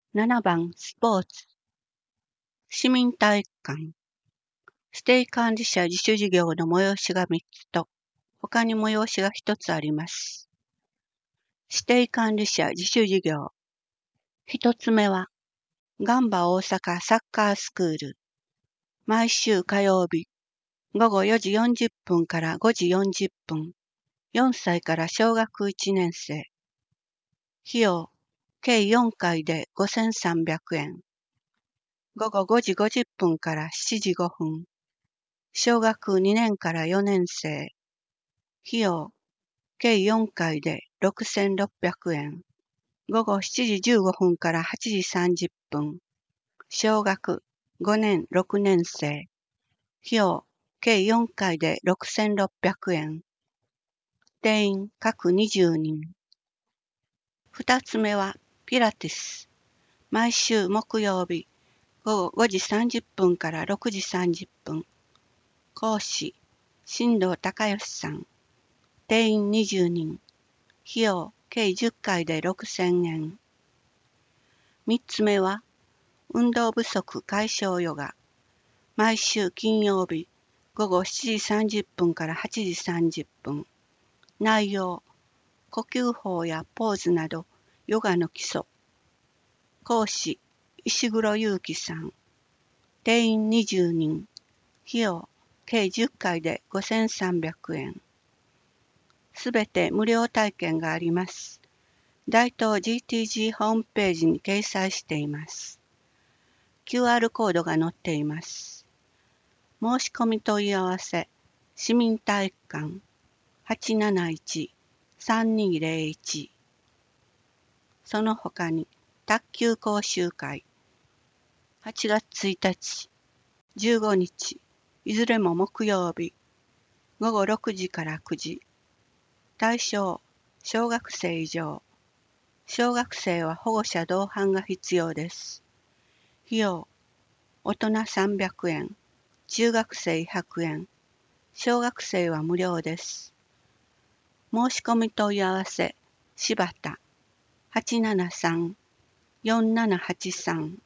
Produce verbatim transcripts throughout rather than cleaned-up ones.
ななばんスポーツ市民体育館指定管理者自主事業の催しがみっつと他に催しがひとつあります。指定管理者自主事業ひとつめはガンバ大阪サッカースクール毎週火曜日ごごよじよんじゅっぷんからごじよんじゅっぷんよんさいから小学いちねん生費用計よんかいでごせんさんびゃくえんごごごじごじゅっぷんからしちじごふん小学にねんからよねん生費用計よんかいでろくせんろっぴゃくえんごごしちじじゅうごふんからはちじさんじゅっぷん小学ごねんろくねん生費用計よんかいでろくせんろっぴゃくえん定員各にじゅうにん二つ目はピラティス毎週木曜日ごごごじさんじゅっぷんからろくじさんじゅっぷん講師新藤孝義さん定員にじゅうにん費用計じゅっかいでろくせんえん三つ目は運動不足解消ヨガ毎週金曜日ごごしちじさんじゅっぷんからはちじさんじゅっぷん内容呼吸法やポーズなどヨガの基礎講師石黒祐樹さん定員にじゅうにん費用計じゅっかいでごせんさんびゃくえんすべて無料体験があります大東 ジーティージー ホームページに掲載しています。キューアール コードが載っています。申し込み問い合わせ、市民体育館 はちなないち さんにーぜろいち その他に卓球講習会はちがつついたち、じゅうごにち、いずれも木曜日ごごろくじからくじ対象、小学生以上小学生は保護者同伴が必要です。費用、大人さんびゃくえん、中学生ひゃくえん、小学生は無料です。申し込み問い合わせ、柴田 はちななさん よんななはちさん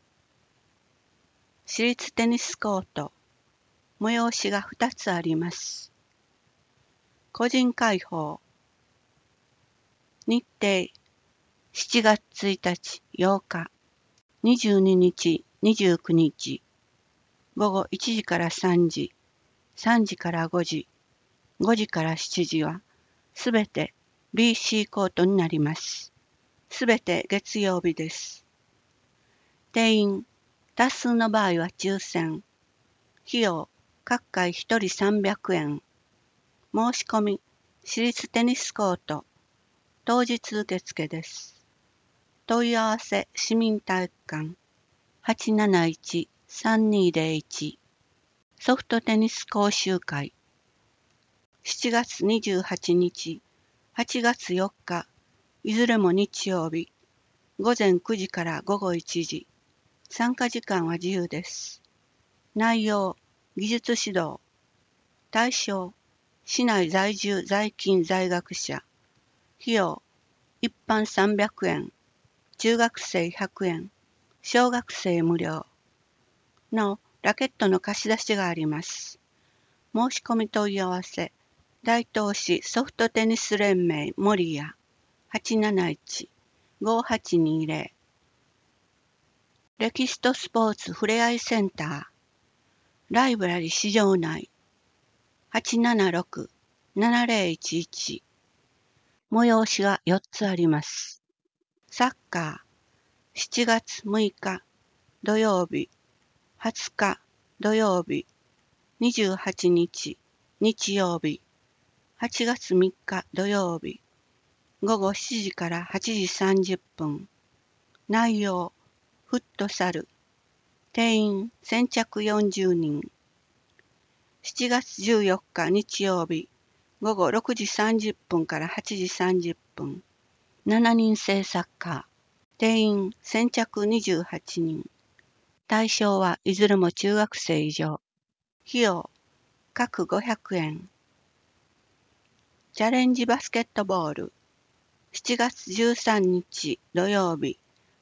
私立テニスコート、催しがふたつあります。個人開放、日程しちがつついたち、ようか、にじゅうににち、にじゅうくにち、ごごいちじからさんじ、さんじからごじ、ごじからしちじは、すべて ビーシー コートになります。すべて月曜日です。定員、多数の場合は抽選。費用、各回ひとりさんびゃくえん。申し込み、私立テニスコート。当日受付です。問い合わせ、市民体育館 はちなないち さんにーぜろいち ソフトテニス講習会しちがつにじゅうはちにち、はちがつよっか、いずれも日曜日、ごぜんくじからごごいちじ。参加時間は自由です。内容、技術指導。対象、市内在住在勤在学者。費用、一般さんびゃくえん、中学生ひゃくえん、小学生無料。なお、ラケットの貸し出しがあります。申し込み問い合わせ、大東市ソフトテニス連盟守谷 はちなないち ごはちにーぜろ レキストスポーツふれあいセンターライブラリ市場内 はちななろく ななぜろいちいち 催しがよっつあります。サッカーしちがつむいか土曜日はつか土曜日にじゅうはちにち日曜日はちがつみっか土曜日ごごしちじからはちじさんじゅっぷん内容フットサル定員先着よんじゅうにんしちがつじゅうよっか日曜日ごごろくじさんじゅっぷんからはちじさんじゅっぷんしちにん制サッカー定員先着にじゅうはちにん対象はいずれも中学生以上費用各ごひゃくえんチャレンジバスケットボールしちがつじゅうさんにち土曜日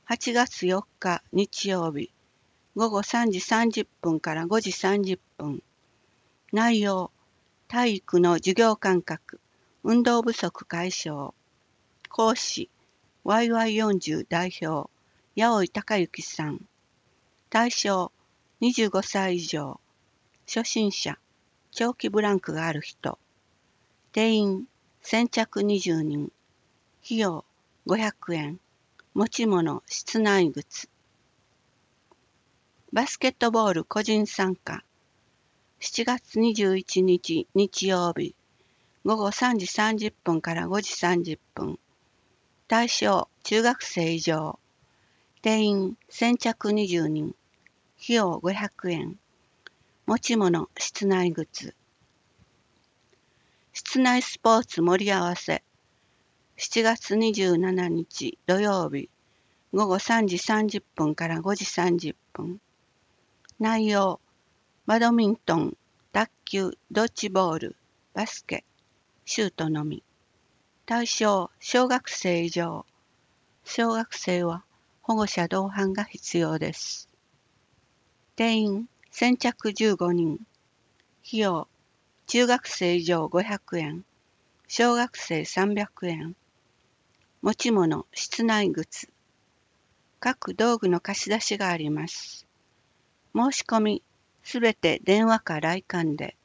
はちがつよっか日曜日、ごごさんじさんじゅっぷんからごじさんじゅっぷん。内容、体育の授業間隔、運動不足解消。講師、ワイワイよんじゅう 代表、八尾井隆之さん。対象、にじゅうごさい以上。初心者、長期ブランクがある人。定員、先着にじゅうにん。費用、ごひゃくえん。持ち物、室内靴。バスケットボール個人参加。しちがつにじゅういちにち日曜日、ごごさんじさんじゅっぷんからごじさんじゅっぷん。対象、中学生以上。定員、先着にじゅうにん。費用ごひゃくえん。持ち物、室内靴。室内スポーツ盛り合わせ。しちがつにじゅうしちにち土曜日、ごごさんじさんじゅっぷんからごじさんじゅっぷん。内容、バドミントン、卓球、ドッジボール、バスケ、シュートのみ。対象、小学生以上。小学生は保護者同伴が必要です。定員、先着じゅうごにん。費用、中学生以上ごひゃくえん。小学生さんびゃくえん。持ち物、室内靴。各道具の貸し出しがあります。申し込み、すべて電話か来館で。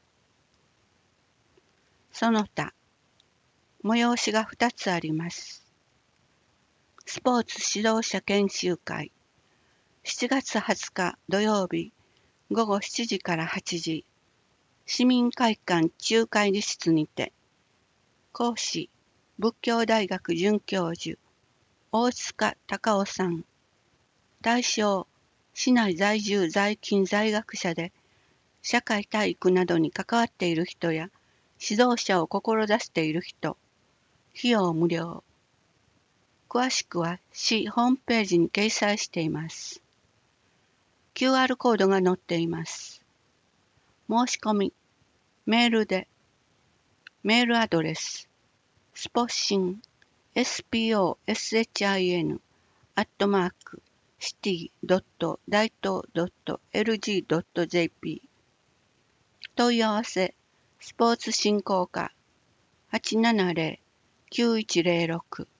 その他、催しがふたつあります。スポーツ指導者研修会。しちがつはつか土曜日、ごごしちじからはちじ。市民会館中会議室にて。講師、仏教大学准教授、大塚隆夫さん。対象、市内在住在勤在学者で、社会体育などに関わっている人や、指導者を志している人。費用無料。詳しくは市ホームページに掲載しています。キューアール コードが載っています。申し込み、メールで、メールアドレス、スポシン、エスピーオーエスエイチアイエヌ、アットマーク、シティドット大東ドットエルジードットジェーピー。問い合わせ、スポーツ振興課、はちななゼロ きゅういちゼロろく。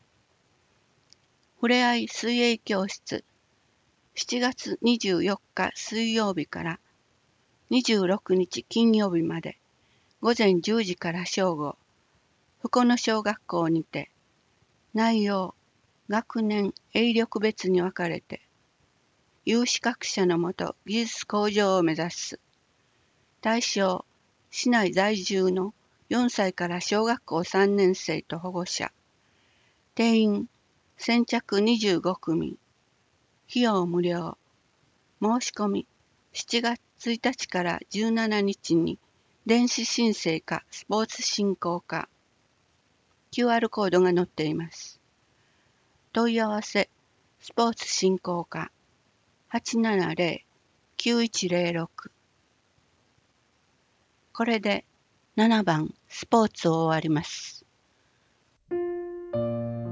ふれあい水泳教室、しちがつにじゅうよっか水曜日からにじゅうろくにち金曜日まで、午前じゅうじから正午、福野小学校にて、内容、学年、泳力別に分かれて、有資格者のもと技術向上を目指す。対象、市内在住のよんさいから小学校さんねん生と保護者。定員、先着にじゅうごくみ。費用無料。申し込み、しちがつついたちからじゅうしちにちに電子申請かスポーツ振興課。キューアール コードが載っています。問い合わせ、スポーツ振興課 はちななゼロ きゅういちゼロろく。これでななばんスポーツを終わります。